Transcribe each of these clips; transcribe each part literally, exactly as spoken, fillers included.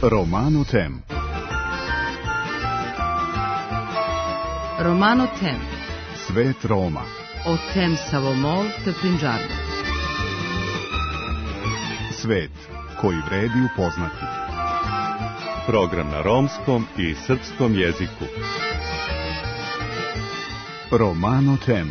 Romano Tem. Romano Tem. Svet Roma. O tem Savomol te Punjabi. Svet koji vredi upoznati. Program na romskom i srpskom jeziku. Romano Tem.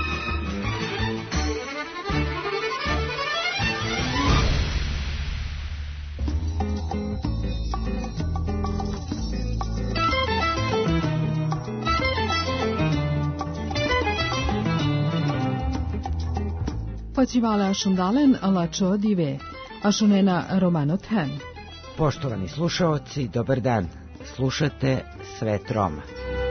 Počivala šundalen alačo dive, ašunena Romano Tem. Poštovani slušaoci, dobar dan. Slušate Svet Roma.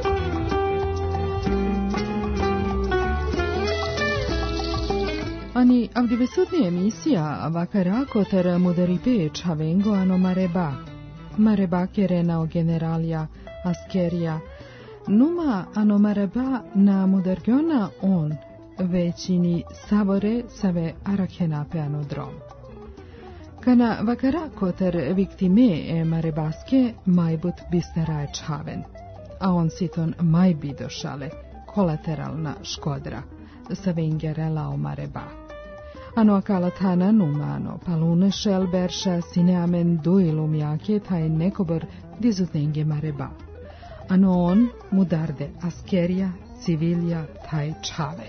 Ani avdivesutni emisija vakarako ter mudaripe čavengo ano mareba. Mareba kerena o generalia askeria. Numa ano mareba na mudargiona on. Većini savore save arakenape anodrom. Kana vakarako ter viktime e marebaske majbut bisteraje čaven, a on siton majbidošale, kolateralna škodra, savengerela o mareba. Ano akalatana numano, palune šelberša sineamen duilum jake taj nekobor dizutnenge mareba. Ano on mudarde askerija, civilja taj čave.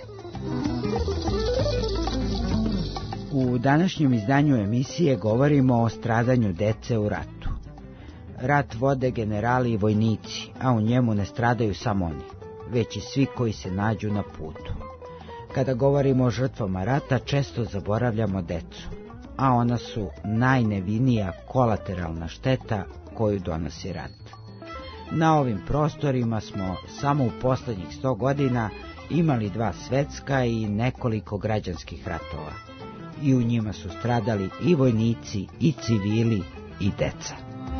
U današnjem izdanju emisije govorimo o stradanju dece u ratu. Rat vode generali i vojnici, a u njemu ne stradaju samo oni, već i svi koji se nađu na putu. Kada govorimo o žrtvama rata, često zaboravljamo decu, a ona su najnevinija kolateralna šteta koju donosi rat. Na ovim prostorima smo samo u poslednjih sto godina imali dva svetska i nekoliko građanskih ratova. I u njima su stradali i vojnici, i civili, i deca.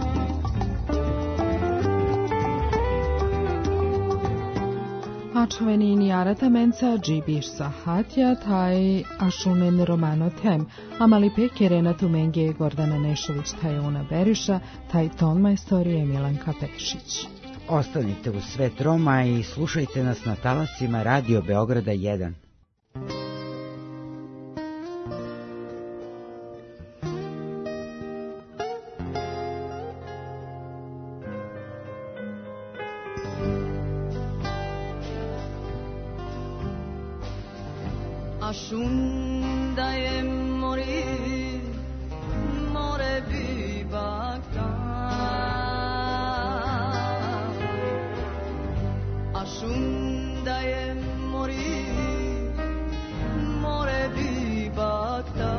Ačvenini aratamenca džibiš sahatja taj ašunen Romano Tem, amali pekere tumenge Gordana Nešović taj una Beriša, taj ton majstorije Milanka Pešić. Ostanite u Svet Roma i slušajte nas na talasima Radio Beograda jedan. Aşun da je mori, more bi bakta. Aşun da je mori, more bi bakta.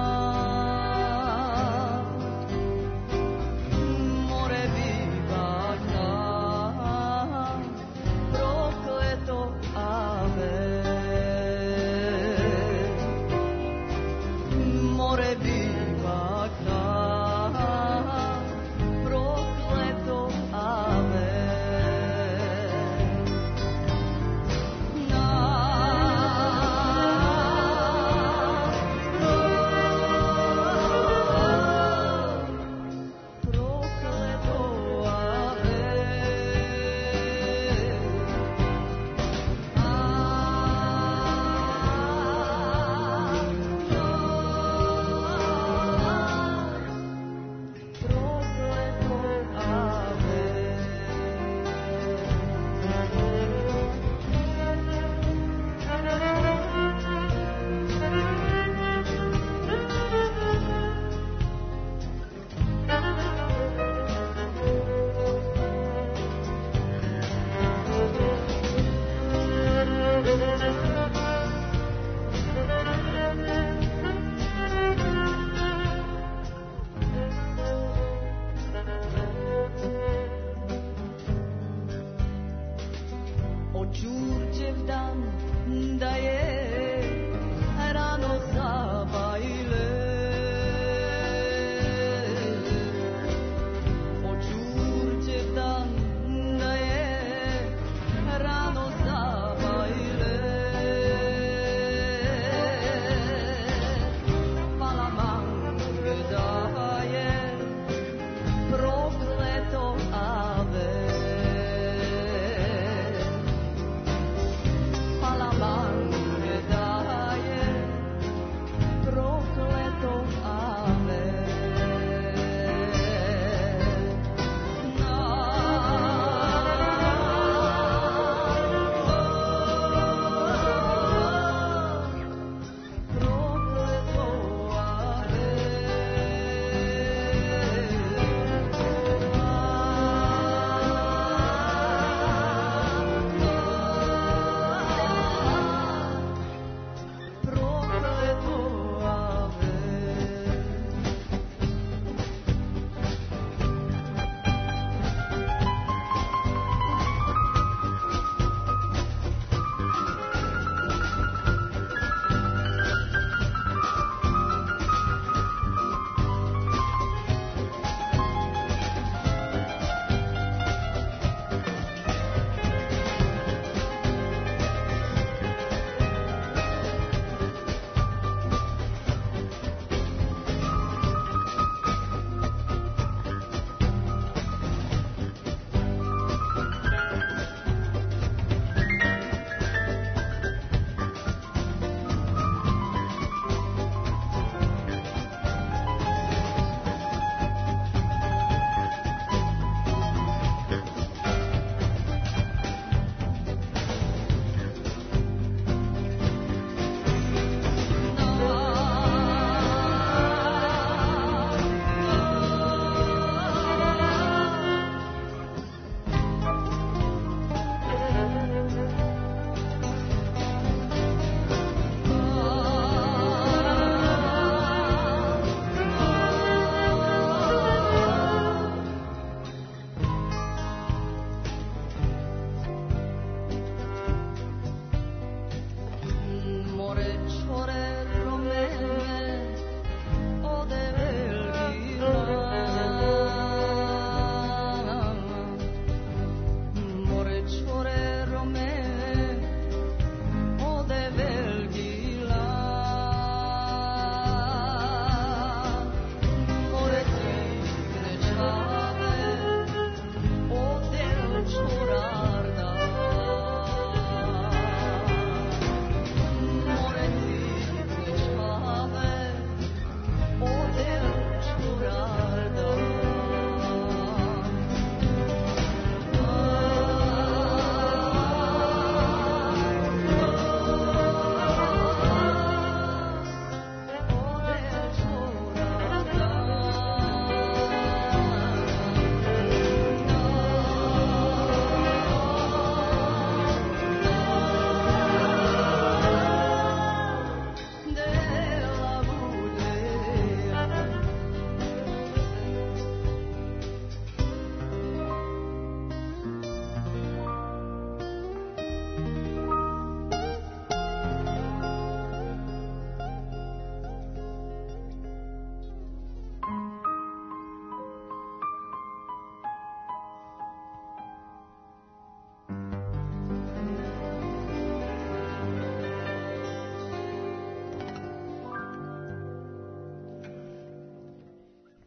More bi bakta, prokleto ave. More biva ta, prokleto ave. Na, prokleto ave. Pro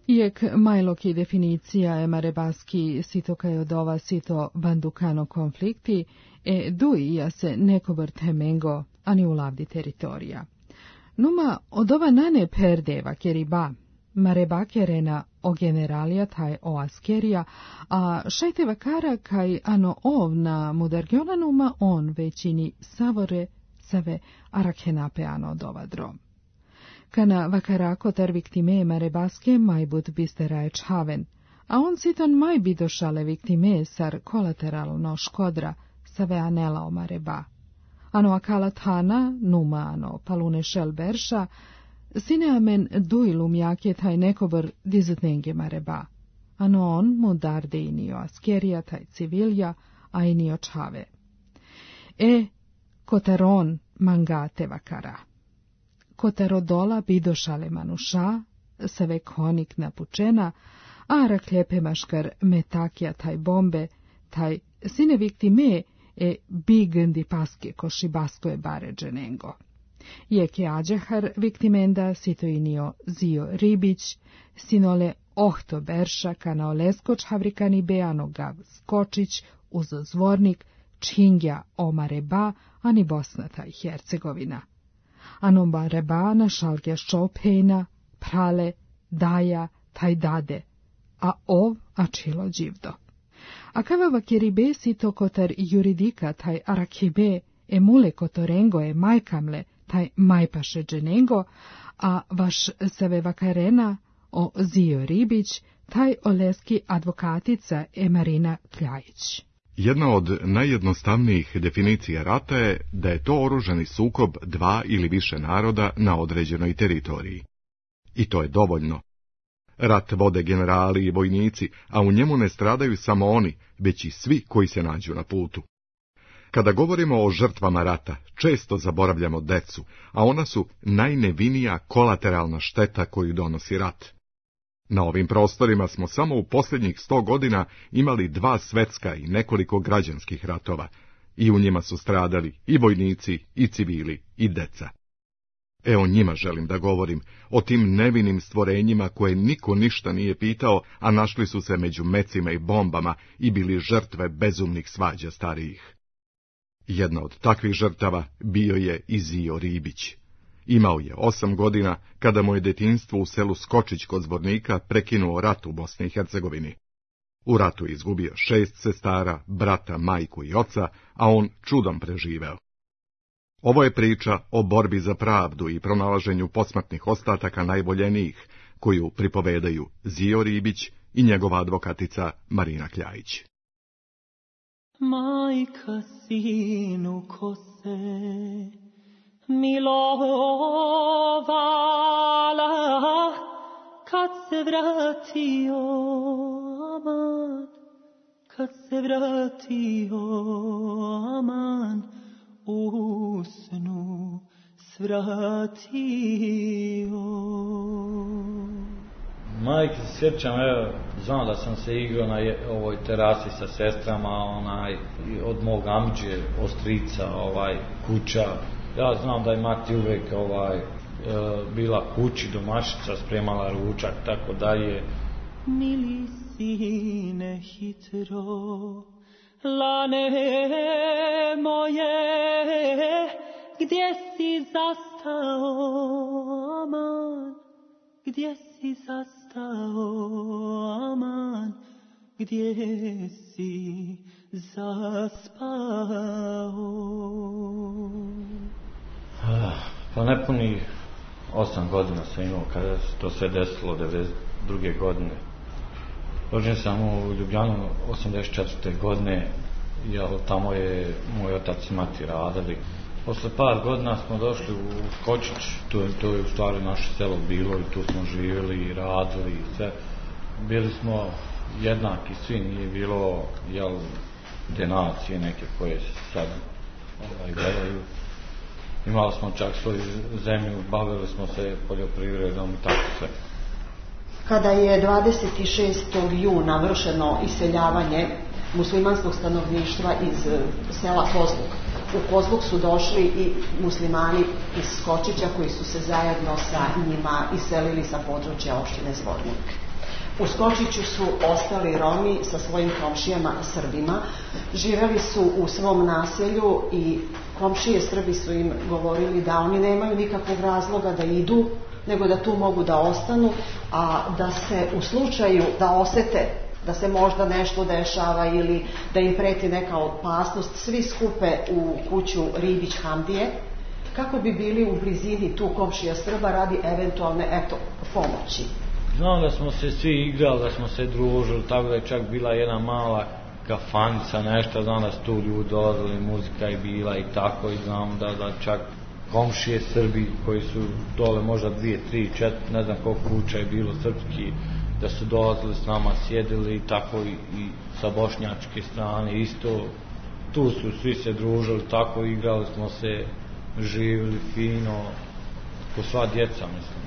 Iek majloki definicija e marebaski sito kaj odova sito bandukano konflikti, e duija se nekobr temengo, ani ulavdi teritorija. Numa odova nane perdeva keriba, mareba kerena o generalia taj o askerija, a šajteva kara kaj ano ov na mudargionanuma on većini savore save arakenape ano odova drom. Kana vakarako tar viktime marebaske majbud bisteraje čhaven, a on siton maj bidošale viktime sar kolateralno škodra save anela o mareba. Ano akala tana, numa ano palune šelberša, sine amen duilum jake taj nekobr dizutnenge mareba. Ano on mu darde inio askerija taj civilja, a inio čhave. E, kotaron mangate vakara. Kotarodola bidošale manuša, save konik napučena, a rakljepe maškar metakja taj bombe, taj sine viktime e bigndi paske koši basko je bare dženengo. Jeke ađehar viktimenda sito inio Zio Ribić, sinole ohto berša kana oleskoč havrikani beano gav skočić uz zvornik čingja o mareba ani Bosnata i Hercegovina. Ano mareba na šalgja ščopejna, prale, daja, taj dade, a ov ačilo dživdo. A kavava keribe sito kotar juridika taj arakibe e mule kotorengo e majkamle taj majpaše dženengo, a vaš save vakarena o Zio Ribić taj oleski advokatica e Marina Kljajić. Jedna od najjednostavnijih definicija rata je da je to oružani sukob dva ili više naroda na određenoj teritoriji. I to je dovoljno. Rat vode generali i vojnici, a u njemu ne stradaju samo oni, već i svi koji se nađu na putu. Kada govorimo o žrtvama rata, često zaboravljamo decu, a ona su najnevinija kolateralna šteta koju donosi rat. Na ovim prostorima smo samo u posljednjih sto godina imali dva svetska i nekoliko građanskih ratova, i u njima su stradali i vojnici, i civili, i deca. E o njima želim da govorim, o tim nevinim stvorenjima koje niko ništa nije pitao, a našli su se među mecima i bombama i bili žrtve bezumnih svađa starijih. Jedna od takvih žrtava bio je i Zio Ribić. Imao je osam godina kada mu je detinjstvo u selu Skočić kod Zvornika prekinuo rat u Bosni i Hercegovini. U ratu je izgubio šest sestara, brata, majku i oca, a on čudom preživeo. Ovo je priča o borbi za pravdu i pronalaženju posmrtnih ostataka najvoljenijih, koju pripovedaju Zio Ribić i njegova advokatica Marina Kljajić. Majka sinu kose milovala, kad se vratio aman, kad se vratio aman, u snu svratio. Majke se sjećam, evo, znam da sam se igrao na je, ovoj terasi sa sestrama, onaj, od mog amđe, ostrica, ovaj, kuća. Ja znam da je mati uvek, ovaj, e, bila kući, domaćica, spremala ručak, tako dalje. Mili sine hitro, lane moje, gdje si zastao aman, gdje si zastao aman, gdje si zaspao. Pa nepuni osam godina sam imao kada se to sve desilo, devedeset druge godine. Rođen sam u Ljubljanu osamdeset četvrte godine, jer tamo je moj otac i mati radili. Posle par godina smo došli u Skočić, to, to je u stvari naše selo bilo i tu smo živjeli i radili i sve. Bili smo jednaki, svi, nije bilo, jel, te nacije neke koje se sad ovaj, gledaju. Imali smo čak svoju zemlju, bavili smo se poljoprivredom i tako sve. Kada je dvadeset šestog juna vršeno iseljavanje muslimanskog stanovništva iz sela Kozluk, u Kozluk su došli i muslimani iz Skočića koji su se zajedno sa njima iselili sa područja opštine Zvornik. U Skočiću su ostali Romi sa svojim komšijama Srbima, živeli su u svom naselju i komšije Srbi su im govorili da oni nemaju nikakvog razloga da idu, nego da tu mogu da ostanu, a da se u slučaju da osete da se možda nešto dešava ili da im preti neka opasnost, svi skupe u kuću Ribić Hamdije, kako bi bili u blizini tu komšija Srba radi eventualne, eto, pomoći. Znam da smo se svi igrali, da smo se družili, tako da je čak bila jedna mala kafanica, nešto, znam da su tu ljudi dolazili, muzika je bila i tako, i znam da, da čak komšije Srbi koji su dole možda dvije, tri, četiri, ne znam koliko kuća je bilo srpski, da su dolazili s nama, sjedili i tako i, i sa bošnjačke strane isto, tu su svi se družili, tako igrali smo se, živjeli fino, ko sva djeca, mislim.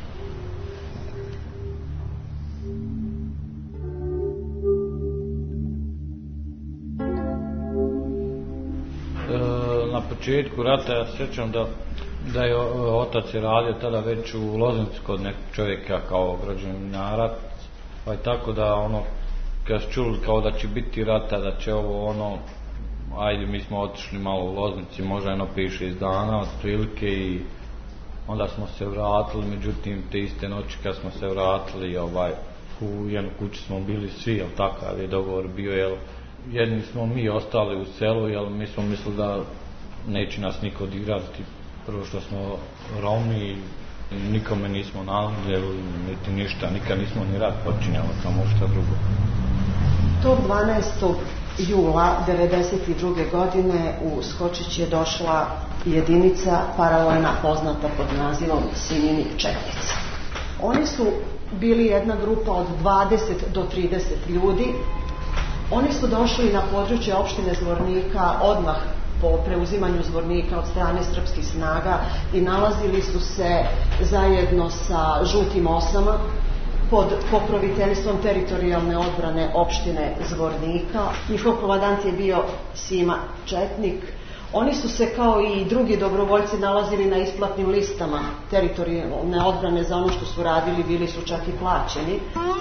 E, na početku rata ja sjećam da, da je otac je radio tada već u Loznici kod nekog čovjeka kao građevinarac, pa je tako da ono, kad su čuli kao da će biti rata, da će ovo ono, ajde mi smo otišli malo u Loznici, možda jedno piše iz dana otprilike i onda smo se vratili, međutim te iste noći kad smo se vratili ovaj, u jednu kuću smo bili svi, jel takav je dogovor bio, jel jedni smo mi ostali u selu, jel mi smo mislili da neće nas niko dirati, prvo što smo Romi, nikome nismo naudjeli, niti ništa, nikad nismo ni rat počinjali, samo što drugo. Tog dvanaestog jula devedeset druge. godine u Skočić je došla jedinica paravojna poznata pod nazivom Sinjini četnici. Oni su bili jedna grupa od dvadeset do trideset ljudi. Oni su došli na područje opštine Zvornika odmah po preuzimanju Zvornika od strane srpskih snaga i nalazili su se zajedno sa žutim osama pod pokroviteljstvom teritorijalne odbrane opštine Zvornika. Njihov komandant je bio Sima Četnik. Oni su se kao i drugi dobrovoljci nalazili na isplatnim listama teritorijalne odbrane za ono što su radili, bili su čak i plaćeni.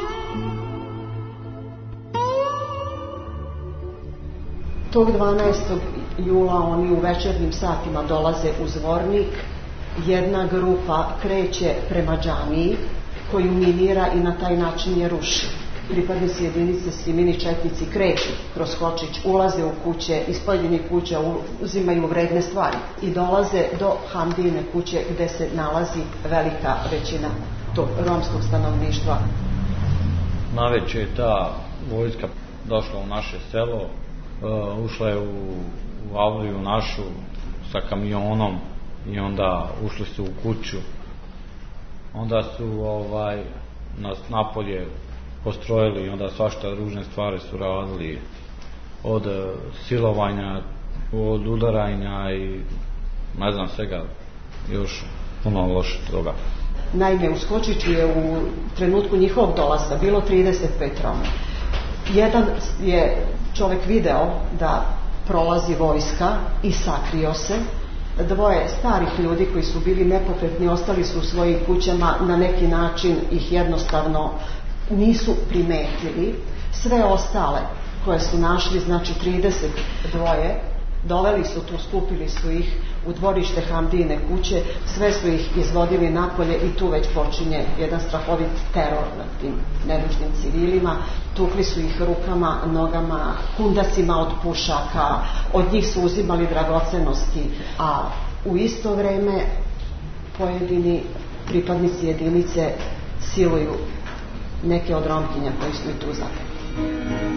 Tog dvanaestog jula oni u večernjim satima dolaze u Zvornik. Jedna grupa kreće prema džamiji koju minira i na taj način je ruši. Pripadnici jedinice Simini četnici kreću kroz Skočić, ulaze u kuće, iz pojedinih kuća uzimaju vredne stvari i dolaze do Hamdijine kuće gde se nalazi velika većina tog romskog stanovništva. Naveče je ta vojska došla u naše selo, uh, ušla je u, u avliju našu sa kamionom i onda ušli su u kuću. Onda su ovaj, nas napolje postrojili i onda svašta ružne stvari su radili, od silovanja, od udaranja i ne znam svega, još puno loše toga. Naime, u Skočiću je u trenutku njihovog dolaska bilo trideset pet Roma. Jedan je čovjek video da prolazi vojska i sakrio se. Dvoje starih ljudi koji su bili nepokretni ostali su u svojim kućama, na neki način ih jednostavno nisu primetili. Sve ostale koje su našli, znači trideset dva, doveli su tu, skupili su ih u dvorište Hamdijine kuće, sve su ih izvodili napolje i tu već počinje jedan strahovit teror nad tim nedužnim civilima. Tukli su ih rukama, nogama, kundacima od pušaka, od njih su uzimali dragocenosti, a u isto vreme pojedini pripadnici jedinice siluju neke od Romkinja koji su i tu zatekli.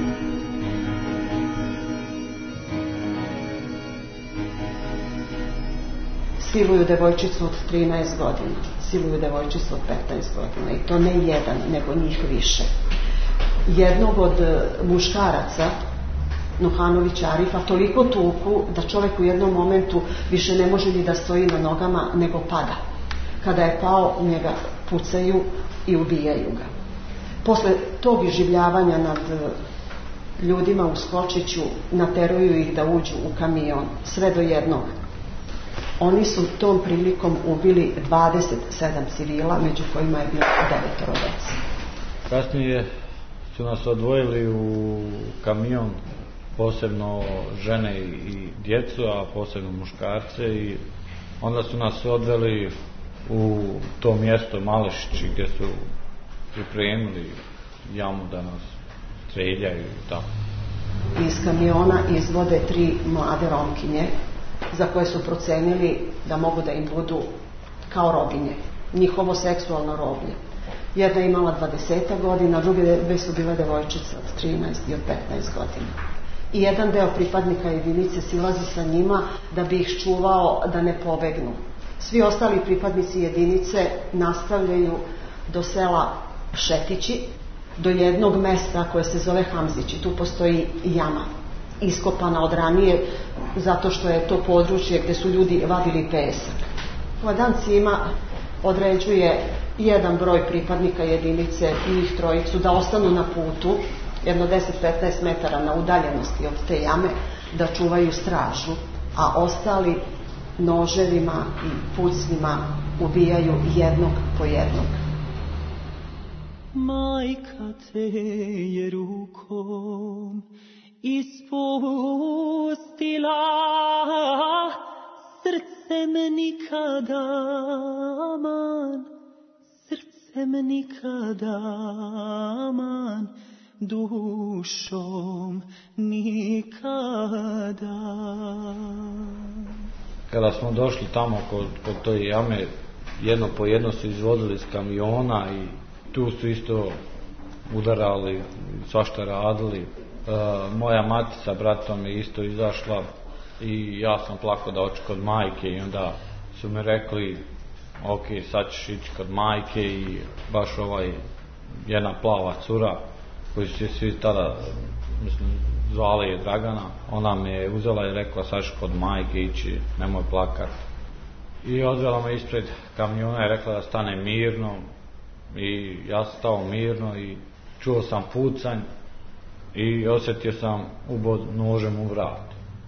Siluju devojčicu od trinaest godina, siluju devojčicu od petnaest godina i to ne jedan, nego njih više. Jednog od muškaraca, Nuhanovića Arifa, toliko tuku da čovjek u jednom momentu više ne može ni da stoji na nogama, nego pada. Kada je pao, njega pucaju i ubijaju ga. Posle tog iživljavanja nad ljudima u Skočiću nateruju ih da uđu u kamion, sve do jednog. Oni su tom prilikom ubili dvadeset sedam civila, među kojima je bilo devetoro dece. Kasnije su nas odvojili u kamion, posebno žene i djecu, a posebno muškarce, i onda su nas odveli u to mjesto Malešići gdje su pripremili jamu da nas streljaju i tako. Iz kamiona izvode tri mlade Romkinje za koje su procenili da mogu da im budu kao robinje, njihovo seksualno roblje. Jedna je imala dvadeset godina, druge dve su bile devojčice od trinaest i od petnaest godina. I jedan deo pripadnika jedinice silazi sa njima da bi ih čuvao da ne pobegnu. Svi ostali pripadnici jedinice nastavljaju do sela Šetići, do jednog mesta koje se zove Hamzići. Tu postoji jama, iskopana od ranije, zato što je to područje gdje su ljudi vadili pesak. Vladan Cima određuje jedan broj pripadnika jedinice i njih trojicu da ostanu na putu, jedno deset do petnaest metara na udaljenosti od te jame, da čuvaju stražu, a ostali noževima i pucnjima ubijaju jednog po jednog. Majka te je rukom ispustila, srcem nikada, aman, srcem nikada, aman, dušom nikada. Kada smo došli tamo kod, kod toj jame, jedno po jedno su izvodili iz kamiona i tu su isto udarali, svašta radili. E, moja mati sa bratom je isto izašla i ja sam plako da oči kod majke i onda su mi rekli ok, sad ćeš ići kod majke, i baš ovaj jedna plava cura koju su svi tada, mislim, zvali je Dragana, ona me je uzela i rekla sad ćeš kod majke ići, nemoj plakat. I odvela me ispred kamiona i rekla da stane mirno, i ja sam stao mirno i čuo sam pucanj i osjetio sam ubod nožem u vrat.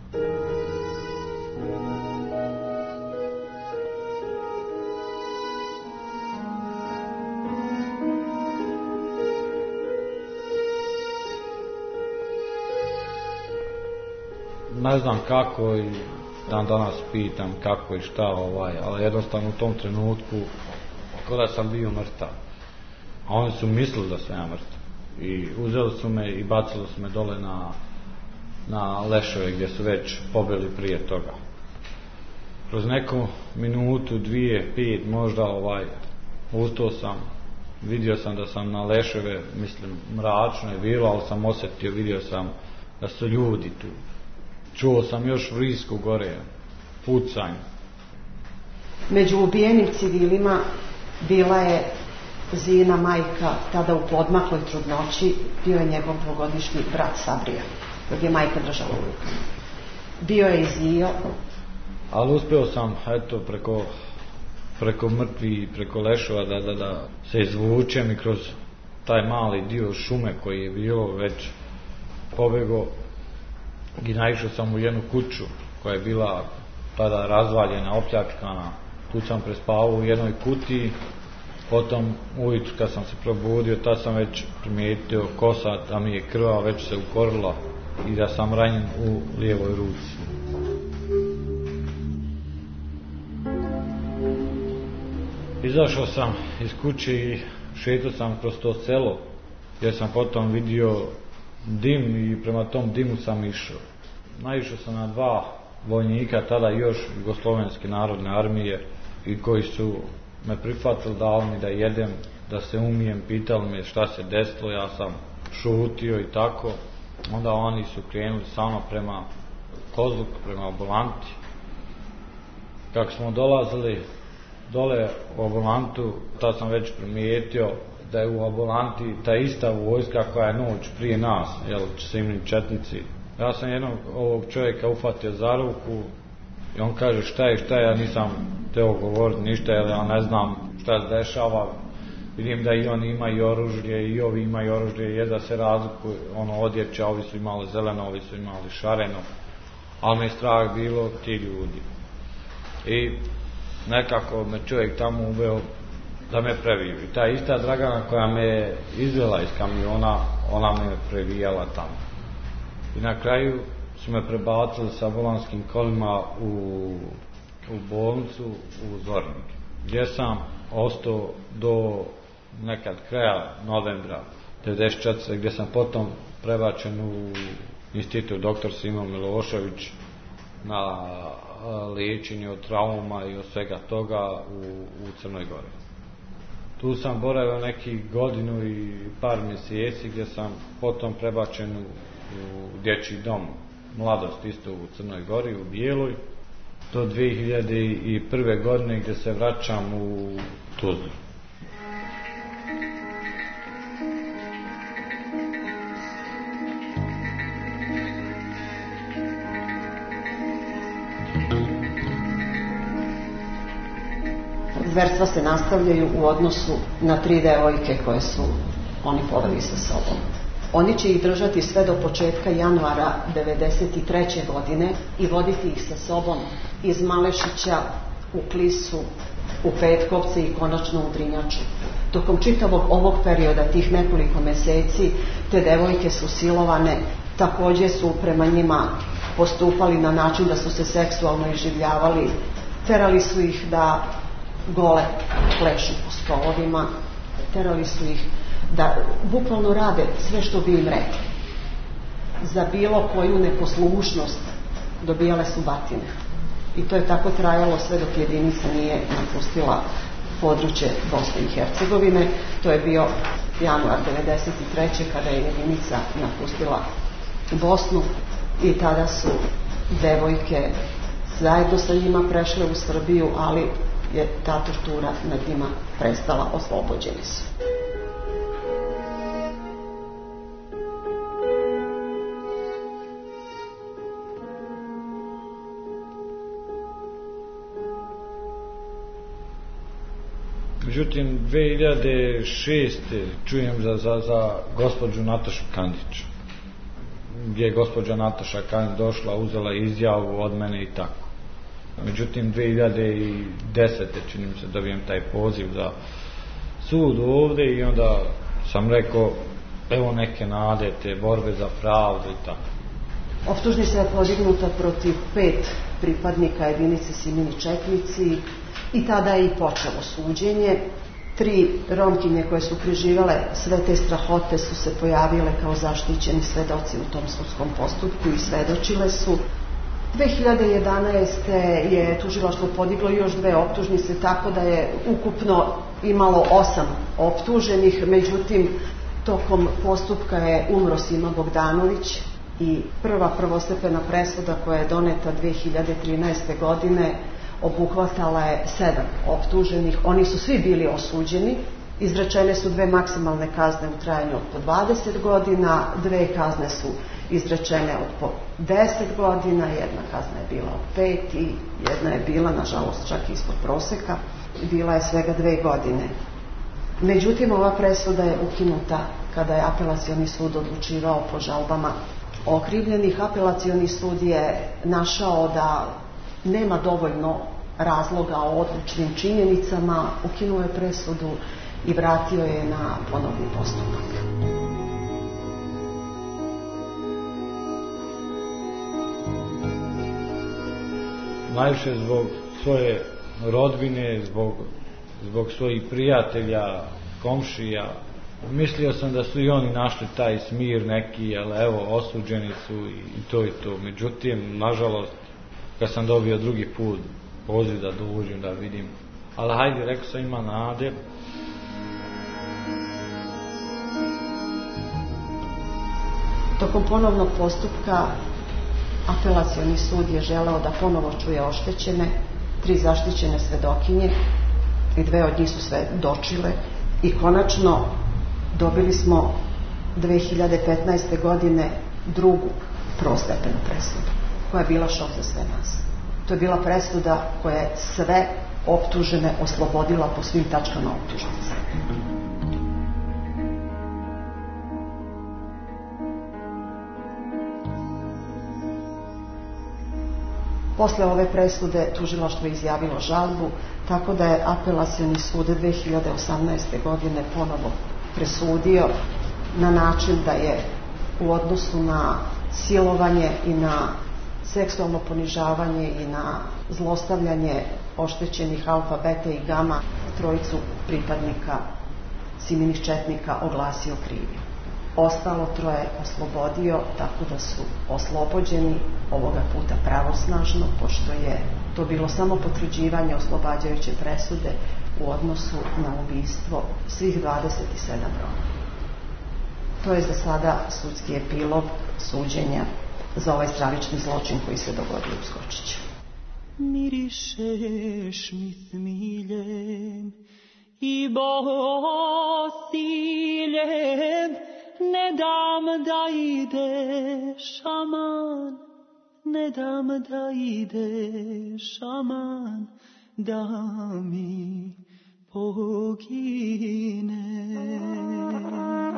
Ne znam kako i dan danas pitam kako i šta, ovaj, ali jednostavno u tom trenutku kao da sam bio mrtav. A oni su mislili da sam ja mrtav. I uzeli su me i bacili su me dole na, na leševe gdje su već pobili prije toga. Kroz neku minutu, dvije, pet možda, ovaj, ustao sam, vidio sam da sam na leševe, mislim, mračno je bilo, ali sam osjetio, vidio sam da su ljudi tu. Čuo sam još vrisku gore, pucanj. Među ubijenim civilima bila je Zijina majka, tada u podmakloj trudnoći, bio je njegov dvogodišnji brat Sabrija, kojeg je majka držala u rukama. Bio je i Zijo. Ali uspio sam, eto, preko, preko mrtvi, preko lešova da, da, da se izvučem i kroz taj mali dio šume koji je bilo već pobjego i naišao sam u jednu kuću koja je bila tada razvaljena, opljačkana. Tu sam prespavao u jednoj kutiji. Potom ujutru kad sam se probudio, tad sam već primijetio kosa da mi je krva već se ukorila i da sam ranjen u lijevoj ruci. Izašao sam iz kuće i šetao sam kroz to selo, jer sam potom vidio dim i prema tom dimu sam išao. Naišao sam na dva vojnika, tada još Jugoslovenske narodne armije, i koji su me prihvatili, dali mi da jedem, da se umijem, pitali me šta se desilo, ja sam šutio i tako. Onda oni su krenuli samo prema Kozluku, prema ambulanti. Kako smo dolazili dole u ambulantu, tad sam već primijetio da je u ambulanti ta ista vojska koja je noć prije nas, jel, simni četnici. Ja sam jednog ovog čovjeka uhvatio za ruku i on kaže šta je, šta je, ja nisam teo govoriti ništa, jer ja ne znam šta se dešava. Vidim da i oni imaju oružje i ovi imaju oružje, je da se razlikuju, ono, odjeća, ovi su imali zeleno, ovi su imali šareno, ali mi je strah bilo ti ljudi. I nekako me čovjek tamo uveo da me previju. I ta ista Dragana koja me izvela iz kamiona, ona me previjala tamo. I na kraju su me prebacili sa volanskim kolima u, u bolnicu u Zvornik, gdje sam ostao do nekad kraja novembra devedeset četvrte. gdje sam potom prebačen u institut doktor Simo Milošević na liječenje od trauma i od svega toga u, u Crnoj Gori. Tu sam boravio neki godinu i par mjeseci, gdje sam potom prebačen u, u dječji dom Mladost, isto u Crnoj Gori, u Bijeloj, do dvije hiljade prve. godine, gdje se vraćam u Tuzlu. Zverstva se nastavljaju u odnosu na tri devojke koje su oni poveli sa sobom. Oni će ih držati sve do početka januara devedeset treće. godine i voditi ih sa sobom iz Malešića u Klisu, u Petkovce i konačno u Drinjaču. Tokom čitavog ovog perioda, tih nekoliko meseci, te devojke su silovane, također su prema njima postupali na način da su se seksualno iživljavali, terali su ih da gole plešu po stolovima, terali su ih da bukvalno rade sve što bi im rekli. Za bilo koju neposlušnost dobijale su batine. I to je tako trajalo sve dok jedinica nije napustila područje Bosne i Hercegovine. To je bio januar devedeset treće. kada je jedinica napustila Bosnu i tada su devojke zajedno sa njima prešle u Srbiju, ali je ta tortura nad njima prestala, oslobođeni su. Međutim, dvije hiljade šeste. čujem za, za, za gospođu Natašu Kandić, gdje je gospođa Nataša Kandić došla, uzela izjavu od mene i tako. Međutim, dvije hiljade desete. čini mi se, dobijem taj poziv za sud ovdje i onda sam rekao, evo neke nade, te borbe za pravdu i tako. Optužnica je podignuta protiv pet pripadnika jedinice Simini Četnici i tada je i počelo suđenje. Tri Romkinje koje su preživjele sve te strahote su se pojavile kao zaštićeni svedoci u tom sudskom postupku i svedočile su. dvije hiljade jedanaeste. je tužilaštvo podiglo još dve optužnice, tako da je ukupno imalo osam optuženih. Međutim, tokom postupka je umro Sima Bogdanović i prva prvostepena presuda koja je doneta dvije hiljade trinaeste. godine obuhvatala je sedam optuženih. Oni su svi bili osuđeni. Izrečene su dve maksimalne kazne u trajanju od po dvadeset godina, dve kazne su izrečene od po deset godina, jedna kazna je bila od pet i jedna je bila, nažalost, čak ispod proseka, bila je svega dve godine. Međutim, ova presuda je ukinuta kada je apelacioni sud odlučivao po žalbama okrivljenih. Apelacioni sud je našao da nema dovoljno razloga o odlučnim činjenicama, ukinuo je presudu i vratio je na ponovni postupak. Najviše zbog svoje rodbine, zbog, zbog svojih prijatelja, komšija. Mislio sam da su i oni našli taj smir neki, ali evo, osuđeni su i to i to. Međutim, nažalost, kad sam dobio drugi put poziv da dođem, da vidim, ali hajde, rekao sam, ima nade. Tokom ponovnog postupka apelacioni sud je želeo da ponovo čuje oštećene, tri zaštićene svedokinje i dve od njih su svedočile i konačno dobili smo dvije hiljade petnaeste. godine drugu prvostepenu presudu, koja je bila šok za sve nas. To je bila presuda koja je sve optužene oslobodila po svim tačkama optužnice. Posle ove presude tužilaštvo je izjavilo žalbu, tako da je apelacioni sud dve hiljade osamnaeste. godine ponovo presudio na način da je u odnosu na silovanje i na seksualno ponižavanje i na zlostavljanje oštećenih alfa, beta i gama trojicu pripadnika Siminih četnika oglasio krivim. Ostalo troje oslobodio, tako da su oslobođeni ovoga puta pravosnažno, pošto je to bilo samo potvrđivanje oslobađajuće presude u odnosu na ubistvo svih dvadeset sedam Roma. To je za sada sudski epilog suđenja za ovaj stravični zločin koji se dogodio u Skočiću. Mirišeš mi smiljem i bosiljem, ne dam da ideš, aman, ne dam da ideš, aman, da mi pogineš.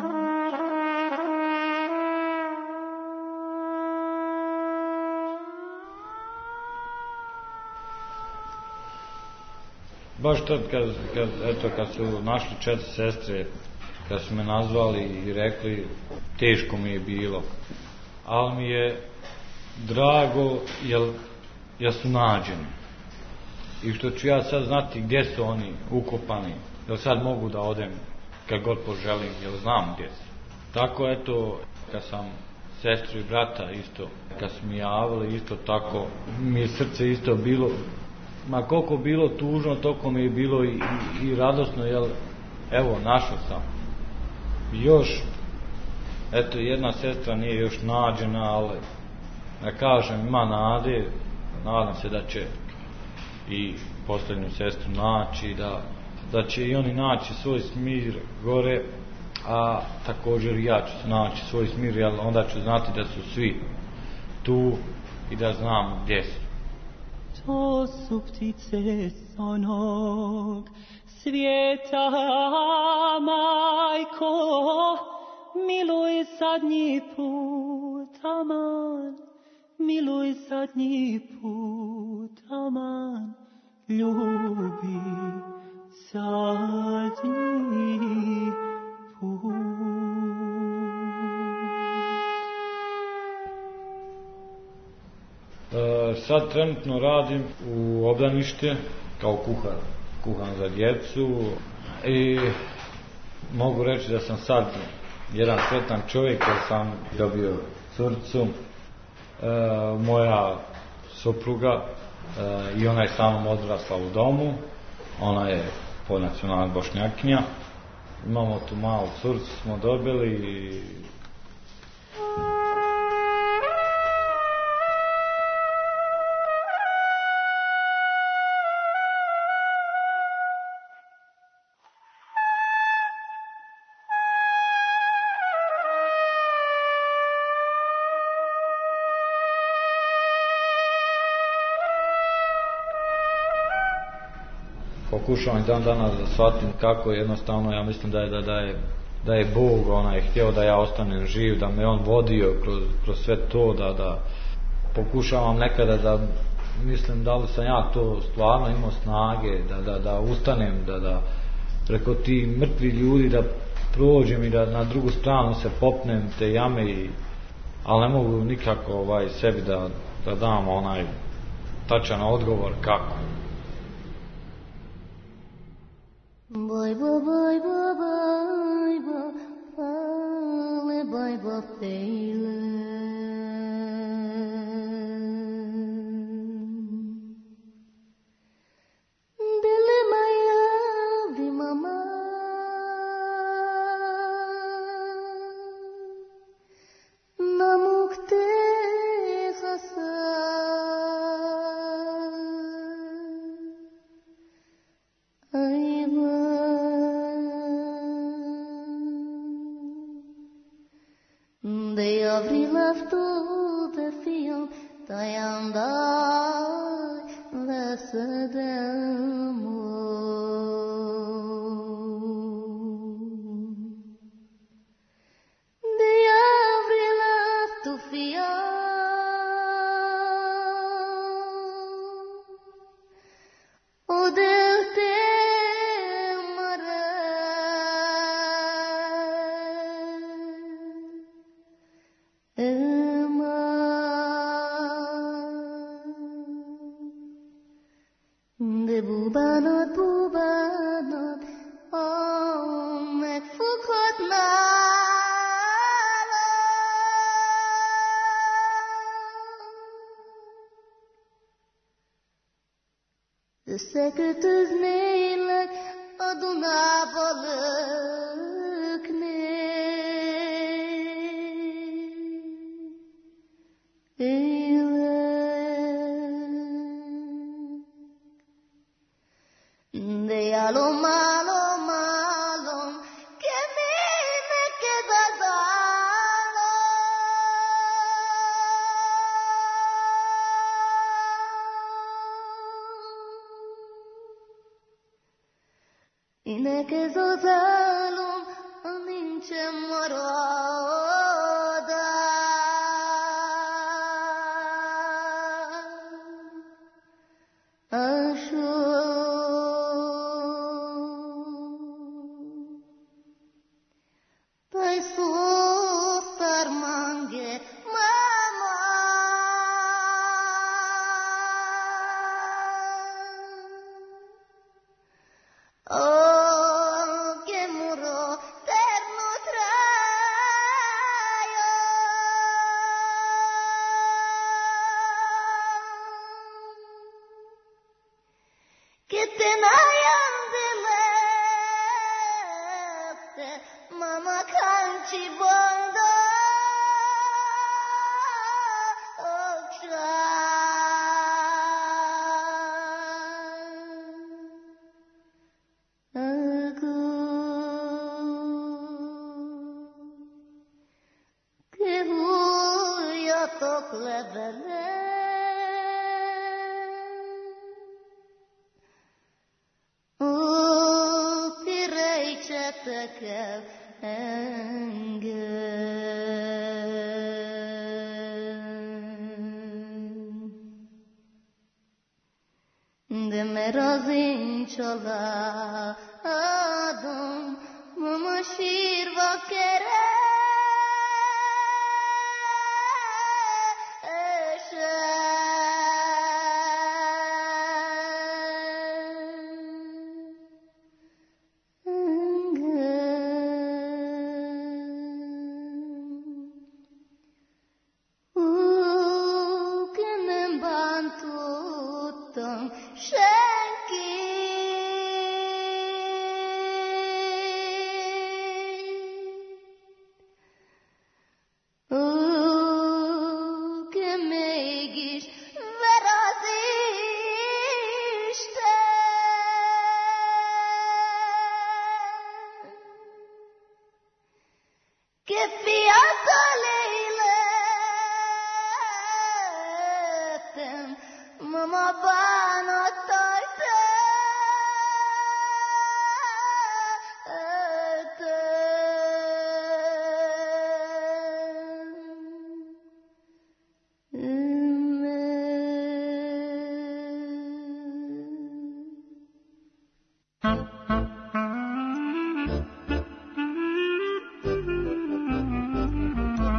Baš tad kad, kad, eto, kad su našli četiri sestre, kad su me nazvali i rekli, teško mi je bilo, ali mi je drago jer, jer su nađeni. I što ću ja sad znati gdje su oni ukopani, jer sad mogu da odem kad god poželim, jer znam gdje su. Tako eto, kad sam sestru i brata isto, kad su mi javili isto tako, mi je srce isto bilo, ma koliko bilo tužno, toliko mi je bilo i, i, i radosno, jer evo, našao sam. Još, eto, jedna sestra nije još nađena, ali da kažem, ima nade, nadam se da će i posljednju sestru naći, da, da će i oni naći svoj smir gore, a također i ja ću naći svoj smir, jer onda ću znati da su svi tu i da znam gdje su. To su ptice s onog svijeta, majko, miluj zadnji put, aman, miluj zadnji put, aman, ljubi zadnji put. Sad trenutno radim u obdanište kao kuhar, kuham za djecu i mogu reći da sam sad jedan sretan čovjek jer sam dobio curicu, e, moja supruga e, i ona je sa mnom odrasla u domu, ona je po nacionalna Bošnjakinja, imamo tu malu curicu smo dobili i pokušavam dan danas da shvatim kako jednostavno, ja mislim da je, da, da je, da je Bog onaj htio da ja ostanem živ, da me on vodio kroz, kroz sve to, da, da pokušavam nekada da mislim da li sam ja to stvarno imao snage, da, da, da ustanem, da, da preko ti mrtvi ljudi da prođem i da na drugu stranu se popnem te jame, i, ali ne mogu nikako ovaj, sebi da, da dam onaj tačan odgovor kako. Boy bo boy bo boy bo pale boy bo pale dile maya di mama namukte khasa They every left to the field, they and I, that's them. They every left to field, Búbánat, búbánat, ó, megfoghatnál. Összekötöznélek a Dunába löknél. De álom, álom, álom, kemény neked az álom. Ének ez az álom, ha nincsen maradás. Que te nayan delete, mama kanchi bondo, okşa. Que huya tokle bele. Tekep engem, de mer az én családom, mama sírva keresel. Que fiatal életem, mama bánattal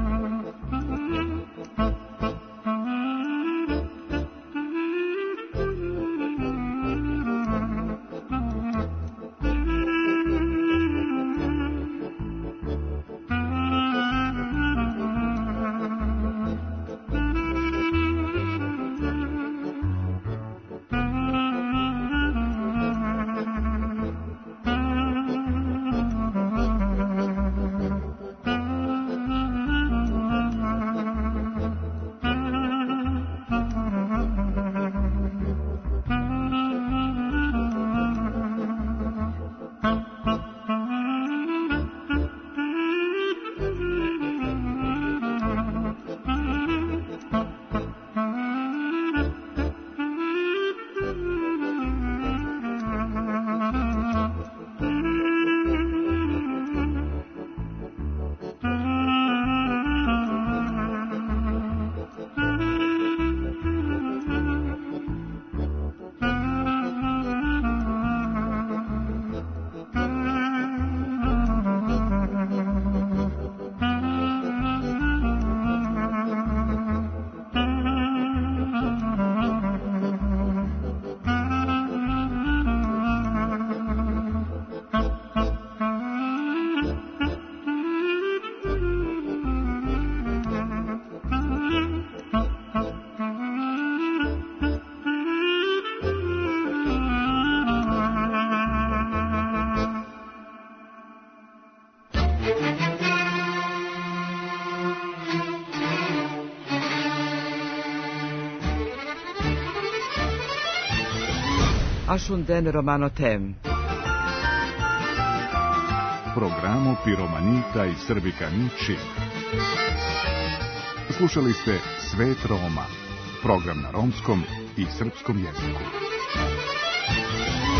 teltem. Ashunden Romano Tem. Programu Piromanita i Srbika Niči. Slušali ste Svet Roma, program na romskom i srpskom jeziku.